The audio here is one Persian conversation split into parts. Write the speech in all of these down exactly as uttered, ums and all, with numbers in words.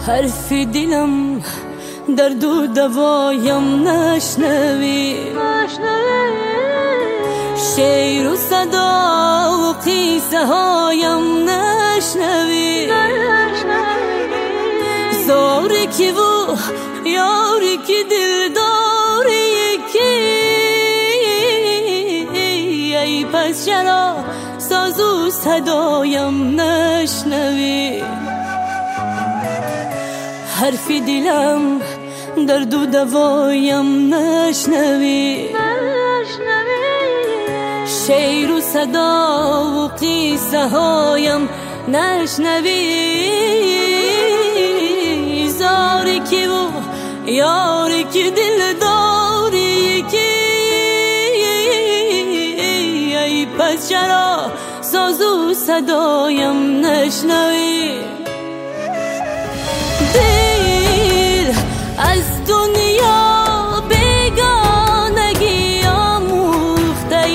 حرف دلم درد و دوایم نشنوی، شعر و صدا و قیصه هایم نشنوی، زاری که و یاری که دل داری که، ای پس چرا ساز و صدایم نشنوی؟ حرف دلم درد و دوایم نشنوی، شعر و صدا و قیصه هایم نشنوی، زاری که و یاری که دل داری که، ای پس چرا ساز و صدایم نشنوی؟ دل از دنیا بیگانگی آموخته،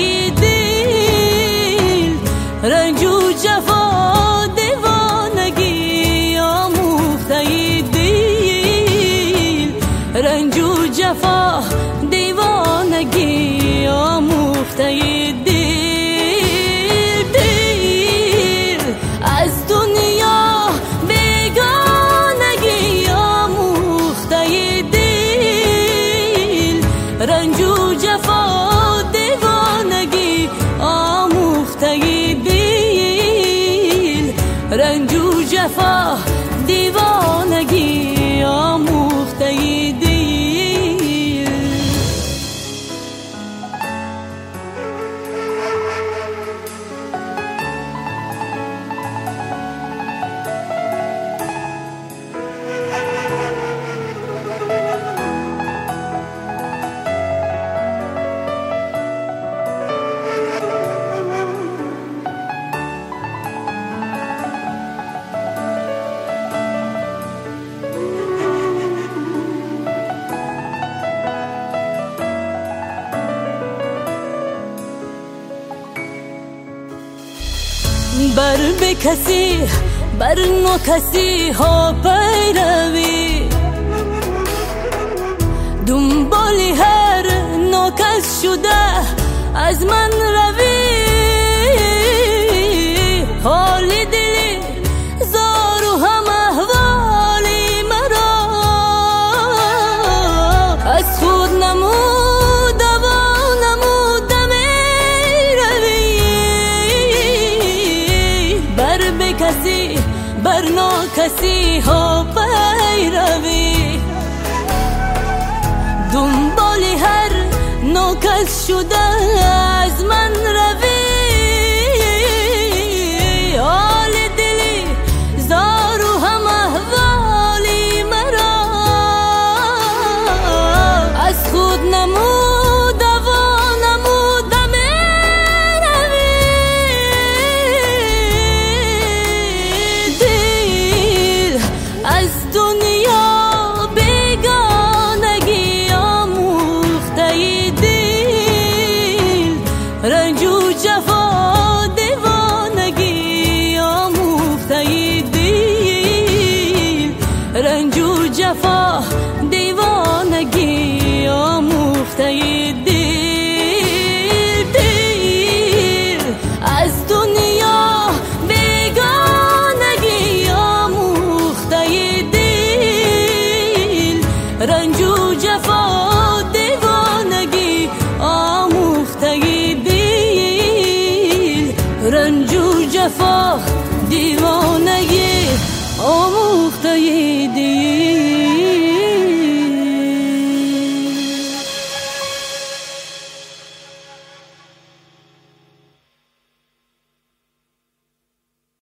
دل رنج و جفا دیوانگی آموخته، دل رنج و جفا دیوانگی آموخته، دل دل از دنیا بیگانگی آموخته، دل رنج و جفا دیوانگی آموخته، دل رنج و جفا دیوانگی آموخته، دل. بر به کسی بر نو کسی ها پیروی، دنبال هر نو کس شده از من روی، حال دلی زار و هم احوالی مرا از خود نمود و نمودم کسی بر نا کسی ها پیروی، دنبال هر نو کس شده از من روی، حال دلی زار و هم احوالی مرا از خود نمود و نمودم از دنیا بیگانگی آموخته، دل رنج و جفا دیوانگی آموخته، دل رنج و جفا دیوانگی آموخته، دل دل از دنیا بیگانگی آموخته، رنج